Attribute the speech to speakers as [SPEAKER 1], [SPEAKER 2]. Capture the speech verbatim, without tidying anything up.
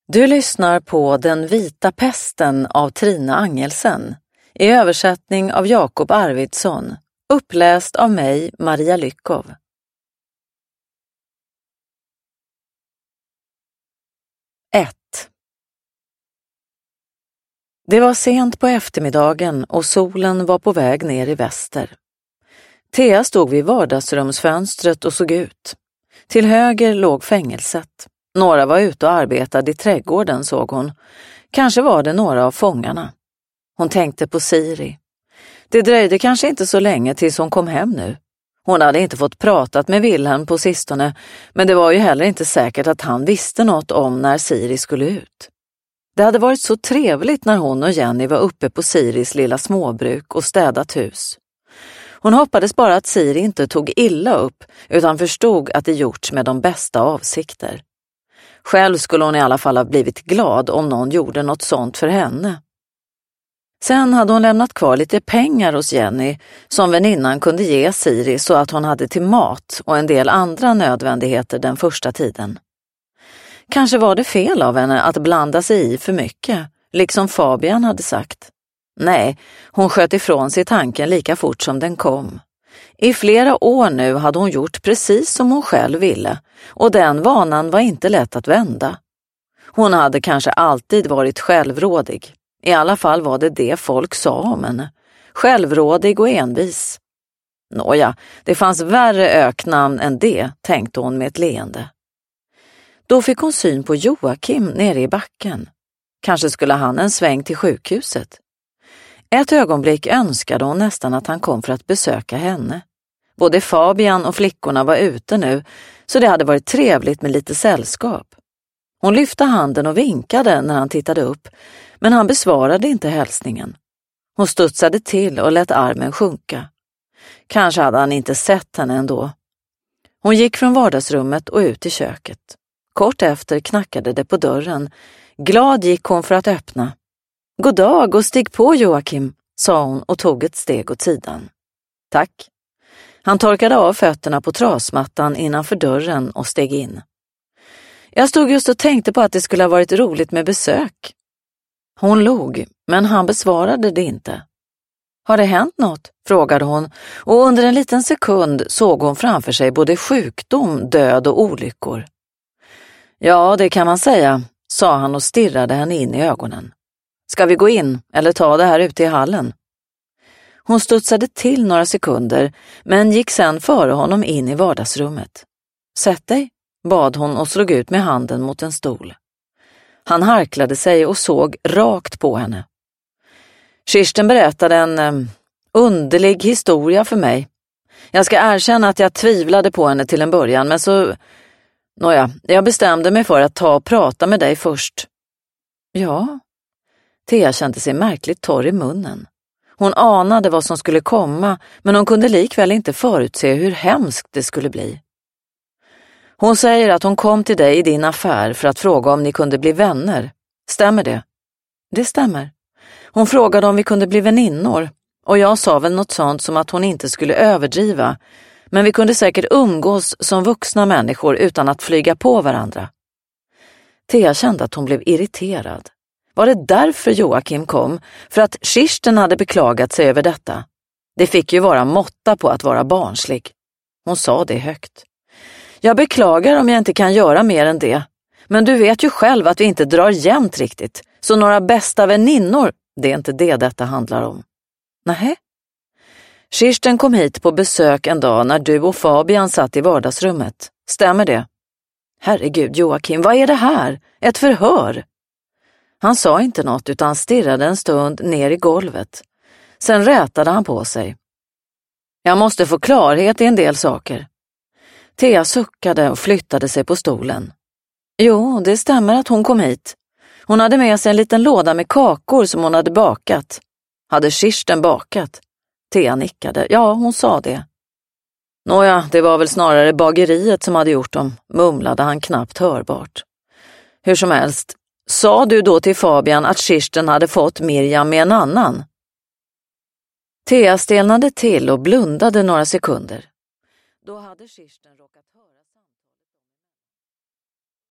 [SPEAKER 1] Du lyssnar på Den vita pesten av Trina Angelsen i översättning av Jakob Arvidsson, uppläst av mig, Maria Lyckov. ett. Det var sent på eftermiddagen och solen var på väg ner i väster. Thea stod vid vardagsrumsfönstret och såg ut. Till höger låg fängelset. Några var ute och arbetade i trädgården, såg hon. Kanske var det några av fångarna. Hon tänkte på Siri. Det dröjde kanske inte så länge tills hon kom hem nu. Hon hade inte fått pratat med Wilhelm på sistone, men det var ju heller inte säkert att han visste något om när Siri skulle ut. Det hade varit så trevligt när hon och Jenny var uppe på Siris lilla småbruk och städat hus. Hon hoppades bara att Siri inte tog illa upp utan förstod att det gjorts med de bästa avsikter. Själv skulle hon i alla fall ha blivit glad om någon gjorde något sånt för henne. Sen hade hon lämnat kvar lite pengar hos Jenny som väninnan kunde ge Siri så att hon hade till mat och en del andra nödvändigheter den första tiden. Kanske var det fel av henne att blanda sig i för mycket, liksom Fabian hade sagt. Nej, hon sköt ifrån sig tanken lika fort som den kom. I flera år nu hade hon gjort precis som hon själv ville, och den vanan var inte lätt att vända. Hon hade kanske alltid varit självrådig. I alla fall var det det folk sa om henne. Självrådig och envis. Nåja, det fanns värre öknamn än det, tänkte hon med ett leende. Då fick hon syn på Joakim nere i backen. Kanske skulle han en sväng till sjukhuset. Ett ögonblick önskade hon nästan att han kom för att besöka henne. Både Fabian och flickorna var ute nu, så det hade varit trevligt med lite sällskap. Hon lyfte handen och vinkade när han tittade upp, men han besvarade inte hälsningen. Hon studsade till och lät armen sjunka. Kanske hade han inte sett henne ändå. Hon gick från vardagsrummet och ut i köket. Kort efter knackade det på dörren. Glad gick hon för att öppna. God dag och stig på, Joakim, sa hon och tog ett steg åt sidan. Tack. Han torkade av fötterna på trasmattan innanför dörren och steg in. Jag stod just och tänkte på att det skulle ha varit roligt med besök. Hon log, men han besvarade det inte. Har det hänt något? Frågade hon, och under en liten sekund såg hon framför sig både sjukdom, död och olyckor. Ja, det kan man säga, sa han och stirrade henne in i ögonen. Ska vi gå in eller ta det här ute i hallen? Hon studsade till några sekunder, men gick sen före honom in i vardagsrummet. Sätt dig, bad hon och slog ut med handen mot en stol. Han harklade sig och såg rakt på henne. Kirsten berättade en eh, underlig historia för mig. Jag ska erkänna att jag tvivlade på henne till en början, men så... Nåja, jag bestämde mig för att ta och prata med dig först. Ja... Thea kände sig märkligt torr i munnen. Hon anade vad som skulle komma, men hon kunde likväl inte förutse hur hemskt det skulle bli. Hon säger att hon kom till dig i din affär för att fråga om ni kunde bli vänner. Stämmer det? Det stämmer. Hon frågade om vi kunde bli väninnor, och jag sa väl något sånt som att hon inte skulle överdriva, men vi kunde säkert umgås som vuxna människor utan att flyga på varandra. Thea kände att hon blev irriterad. Var det därför Joakim kom? För att Kirsten hade beklagat sig över detta. Det fick ju vara måtta på att vara barnslig. Hon sa det högt. Jag beklagar om jag inte kan göra mer än det. Men du vet ju själv att vi inte drar jämnt riktigt. Så några bästa väninnor, det är inte det detta handlar om. Nähä? Kirsten kom hit på besök en dag när du och Fabian satt i vardagsrummet. Stämmer det? Herregud Joakim, vad är det här? Ett förhör? Han sa inte något utan stirrade en stund ner i golvet. Sen rätade han på sig. Jag måste få klarhet i en del saker. Thea suckade och flyttade sig på stolen. Jo, det stämmer att hon kom hit. Hon hade med sig en liten låda med kakor som hon hade bakat. Hade Kirsten bakat? Thea nickade. Ja, hon sa det. Nåja, det var väl snarare bageriet som hade gjort dem, mumlade han knappt hörbart. Hur som helst. Sa du då till Fabian att Kirsten hade fått Miriam med en annan? Thea stelnade till och blundade några sekunder. Då hade Kirsten